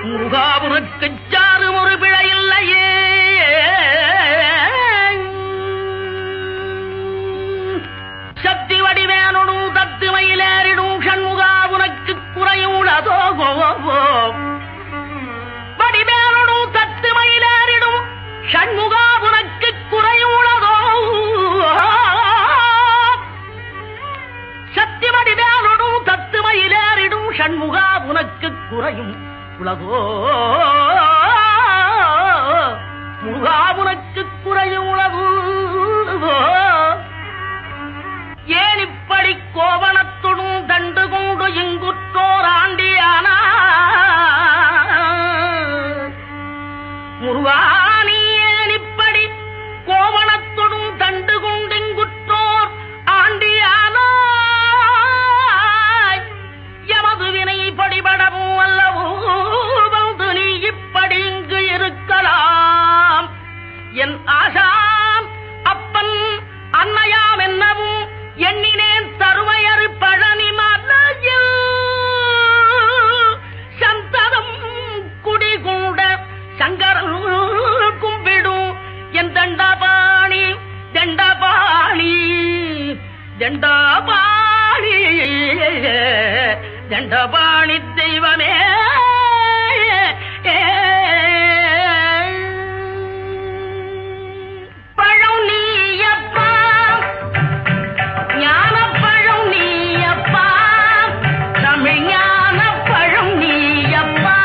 முருகாவுக்கு சாரும் ஒரு பிழையில்லையே. சக்தி வடிவேனுடும் தத்து மயிலேறிடும் சண்முகாவுனக்கு குறையுள்ளதோ. வடிவேனுடும் தத்து மயிலேறிடும் சண்முகாவுனக்கு குறையுள்ளதோ. சக்தி வடிவேனுடும் தத்து மயிலேறிடும் சண்முகா உனக்கு குறையும் உலகோ. முருகா உனக்கு குறையும் உலகோ. ஏன் இப்படி கோவணத்துடும் தண்டு கொண்டு இங்குற்றோர் ஆண்டியானா முருகா, நீ ஏன் இப்படி கோவணத்துடும் தண்டு கொண்டு இங்குற்றோர் ஆண்டியானா எமது வினை படிபடவும் அல்லவோ வந்து நீ இப்படி இங்கு இருக்கலாம். என் ஆசாம் அப்பன் அன்னையாம் என்னவும் எண்ணினேன் தருவையறு பழனி மலையில் சந்ததம் குடிகூட சங்கரன் கும்பிடும் என் தண்டபாணி தண்டபாணி தண்டபாணி தண்டபாணி தெய்வமே. பழம் நீயப்பா ஞான பழம் நீயப்பா தமிழ் ஞான பழம் நீயப்பா.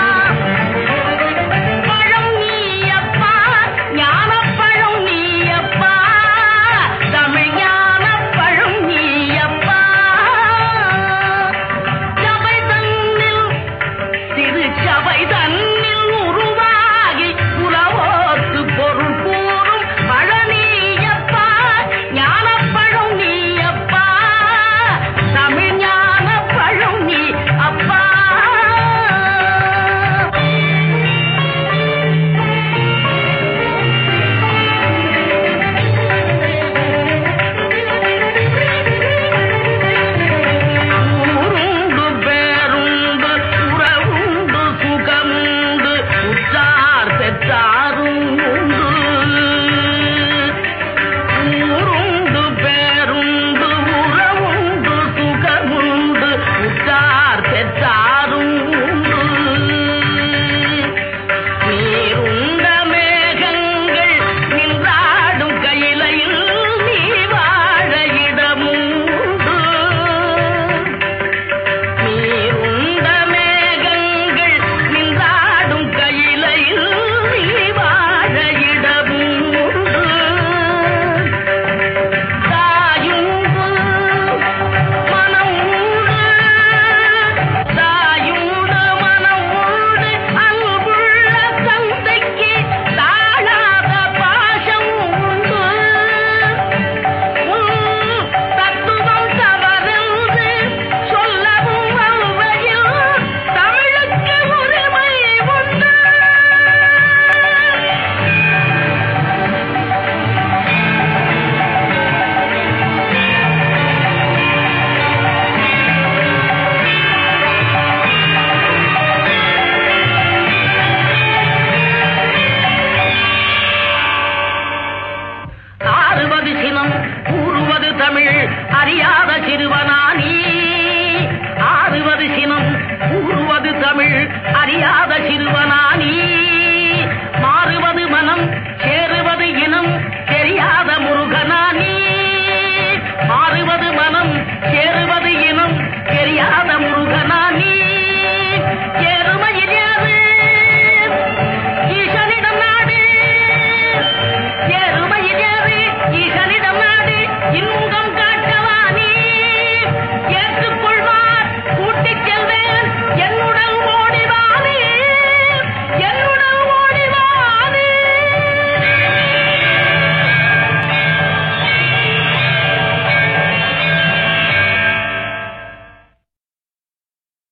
பழம் நீயப்பா ஞான பழம் நீயப்பா தமிழ் ஞான பழம் நீயப்பா. சபை தன்னில் திருச்சபை தன்